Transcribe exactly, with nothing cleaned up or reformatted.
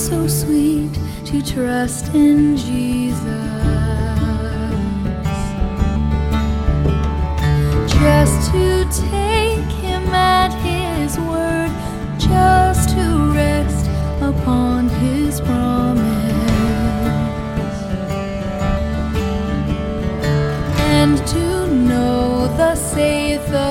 so sweet to trust in Jesus, just to take him at his word, just to rest upon his promise, and to know thus saith the